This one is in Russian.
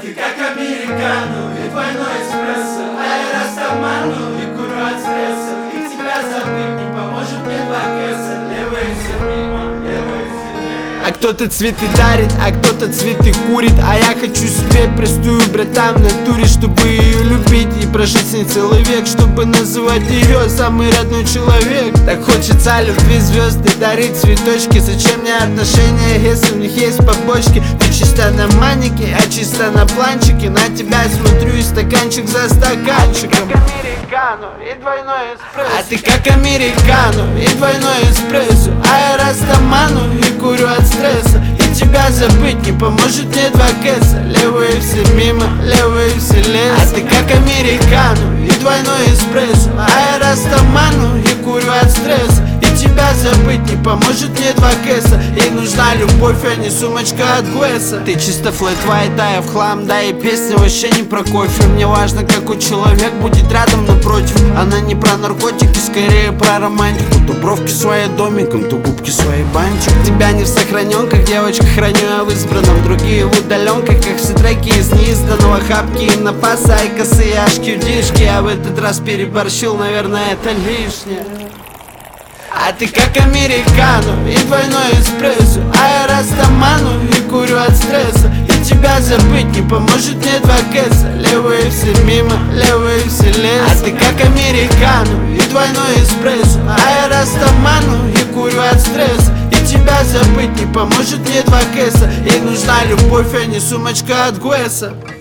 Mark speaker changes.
Speaker 1: ты как американо и двойной эспрессо, а я растаману и курю от стресса. И тебя забыть не поможет мне два кэса. Левые все мимо, левые все мимо.
Speaker 2: А кто-то цветы дарит, а кто-то цветы курит. А я хочу себе простую, братан, в натуре, чтобы ее любить и прожить с ней целый век, чтобы называть ее самый родной человек. Так хочется любви звезды дарить цветочки. Зачем мне отношения, если у них есть побочки? Ты чисто на манике, а чисто на планчике. На тебя смотрю и стаканчик за стаканчиком. И двойной эспрессо. А ты как американо и двойной эспрессо, а я растаману и курю от стресса. И тебя забыть не поможет мне два кэса. Левые все мимо, левые все лес. А ты как американо и двойной эспрессо, а я растаману и курю от стресса. И тебя забыть не поможет мне два кэса. Ей нужна любовь, а не сумочка от Гуэса. Ты чисто флэт вайт, а я в хлам. Да и песня вообще не про кофе. Мне важно, какой человек будет рядом напротив. Она не про наркотики, скорее про романтику. То бровки свои домиком, то губки свои бантик. Тебя не в сохраненках, девочка, храню я в избранном. Другие в удаленках, как все треки из неизданного. Хапки и напаса, и косые ашки в дишки. Я в этот раз переборщил, наверное, это лишнее. А ты как американо и двойной эспрессо, а я растаману и курю от стресса. И тебя забыть не поможет мне два кэса. Левые все мимо, левые все лес. А ты как американо и двойной эспрессо, а я растаману и курю от стресса. И тебя забыть не поможет мне два кэса. Ей нужна любовь, а не сумочка от Гуэса.